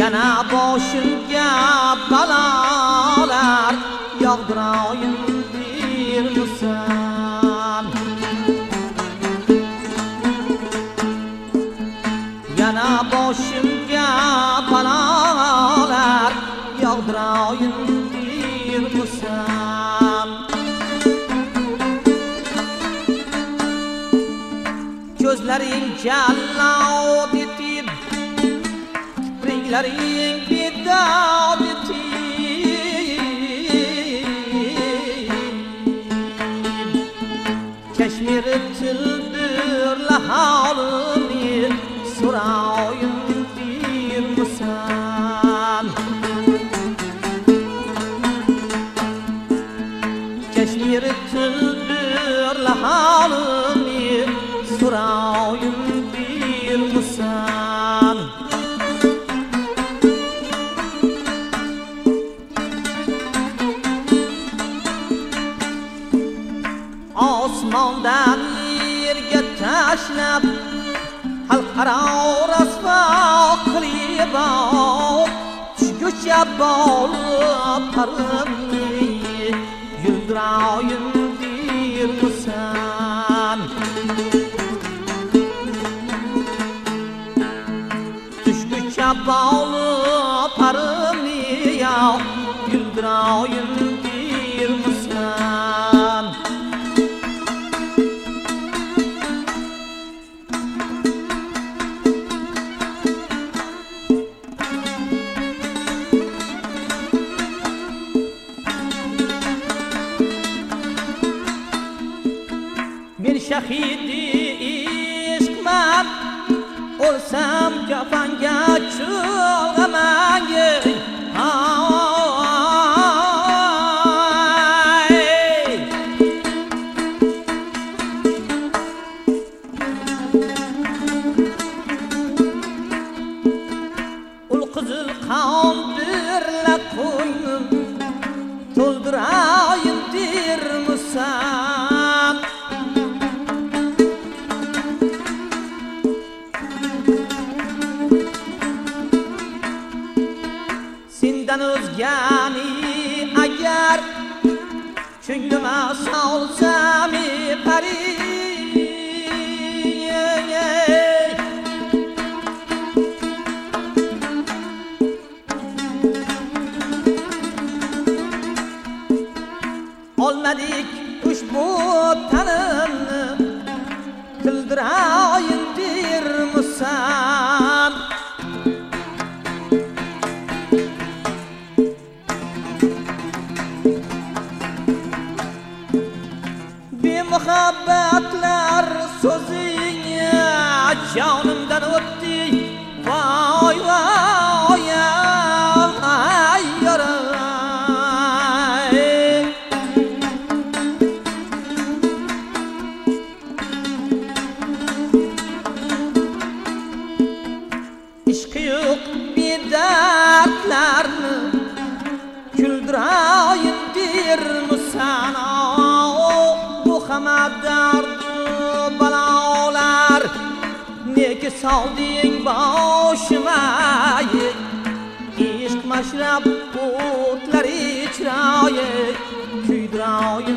yana boshimga balolar yog'diroyin dermisan. Yana boshimga balolar yog'diroyin dermisan. Ko'zlaring jallod etib, kipriklaring bedod etib, Kashmir tildirla holini so'rayim dermisan. Kashmir tildirla holini so'rayim dermisan. Osmondan yerga tashlab xalqaro rasvo qilib tushguncha bo'lib parimni yuldiroyin dermisan. Tushguncha bo'lib parimni yuldiroyin dermisan. Men shahidi ishqman, o'lsam kafanga cho'g'aman. Ul qizil qon birla qo'ynim, to'ldirayin dermisan. Sendan o'zgani agar ko'nglima solsam pari, olmadik ushbu tanimni tildirayin dermisan. Muhabbatlar so'zingga jonimdan o'tdi, voy voy ay yoray. Ishqi yo'q bedardlarni kuldiroyin dermisan. Hamma dard balolar nega solding boshima? Ishq mashrab o'tlar ichroyi kuydiroyin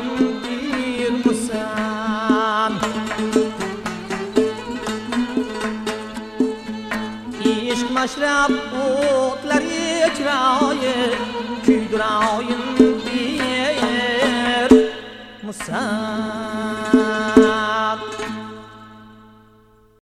dermisan. Ishq mashrab o'tlar ichroyi kuydiroyin dermisan.